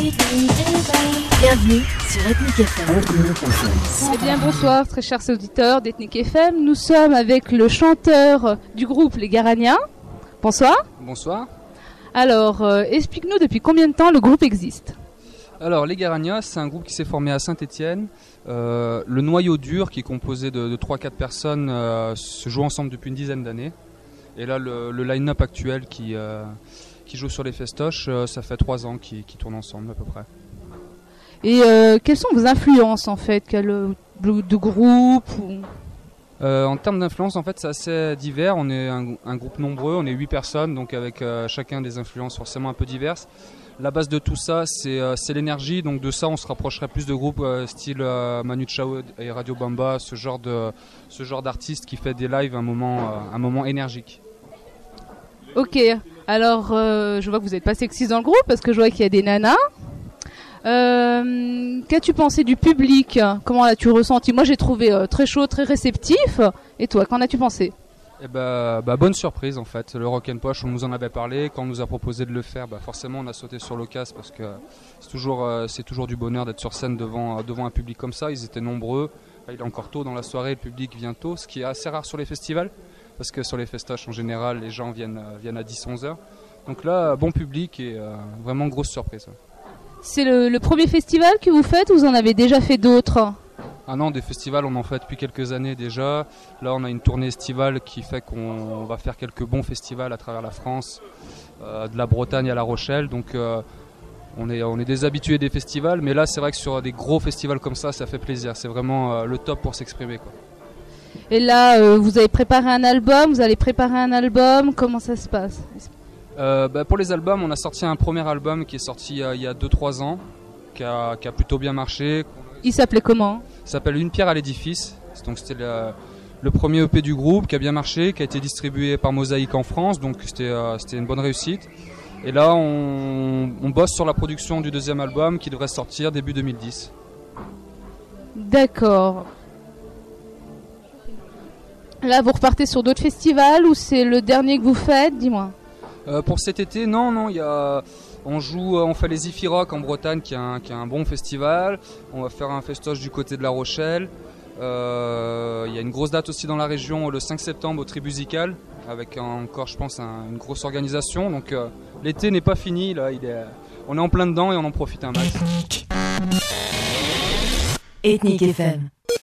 Bienvenue sur Ethnic FM. Eh bien bonsoir très chers auditeurs d'Ethnic FM. Nous sommes avec le chanteur du groupe Les Garanias. Bonsoir. Bonsoir. Alors explique-nous depuis combien de temps le groupe existe. Alors Les Garanias, c'est un groupe qui s'est formé à Saint-Étienne. Le noyau dur qui est composé de 3-4 personnes se joue ensemble depuis une dizaine d'années. Et là le line-up actuel qui joue sur les festoches, ça fait 3 ans qu'ils tournent ensemble à peu près. Et quelles sont vos influences en fait de groupe En termes d'influence, en fait, c'est assez divers. On est un groupe nombreux, on est 8 personnes, donc avec chacun des influences forcément un peu diverses. La base de tout ça, c'est l'énergie. Donc de ça, on se rapprocherait plus de groupes style Manu Chao et Radio Bamba, ce genre d'artiste qui fait des lives un moment énergique. Ok, alors je vois que vous n'êtes pas sexiste dans le groupe parce que je vois qu'il y a des nanas. Qu'as-tu pensé du public? Comment l'as-tu ressenti? Moi j'ai trouvé très chaud, très réceptif. Et toi, qu'en as-tu pensé? Eh bonne surprise en fait. Le Rock and Posh, on nous en avait parlé. Quand on nous a proposé de le faire, forcément on a sauté sur l'occasion parce que c'est toujours du bonheur d'être sur scène devant un public comme ça. Ils étaient nombreux. Il est encore tôt dans la soirée, le public vient tôt, ce qui est assez rare sur les festivals. Parce que sur les festoches en général, les gens viennent à 10-11 heures. Donc là, bon public et vraiment grosse surprise. C'est le premier festival que vous faites ou vous en avez déjà fait d'autres? Ah non, des festivals on en fait depuis quelques années déjà. Là on a une tournée estivale qui fait qu'on va faire quelques bons festivals à travers la France, de la Bretagne à La Rochelle. Donc on est des habitués des festivals, mais là c'est vrai que sur des gros festivals comme ça fait plaisir. C'est vraiment le top pour s'exprimer, quoi. Et là, vous avez préparé un album, vous allez préparer un album, comment ça se passe? Pour les albums, on a sorti un premier album qui est sorti il y a 2-3 ans, qui a plutôt bien marché. Il s'appelait comment? Il s'appelle Une pierre à l'édifice. Donc c'était le premier EP du groupe qui a bien marché, qui a été distribué par Mosaïque en France, donc c'était une bonne réussite. Et là, on bosse sur la production du deuxième album qui devrait sortir début 2010. D'accord. Là, vous repartez sur d'autres festivals ou c'est le dernier que vous faites? Dis-moi. Pour cet été, non, on fait les Ify Rock en Bretagne qui est un bon festival. On va faire un festoche du côté de La Rochelle. Il y a une grosse date aussi dans la région le 5 septembre au Tribusical avec encore, je pense, une grosse organisation. Donc l'été n'est pas fini, là, on est en plein dedans et on en profite un max. Ethnic FM.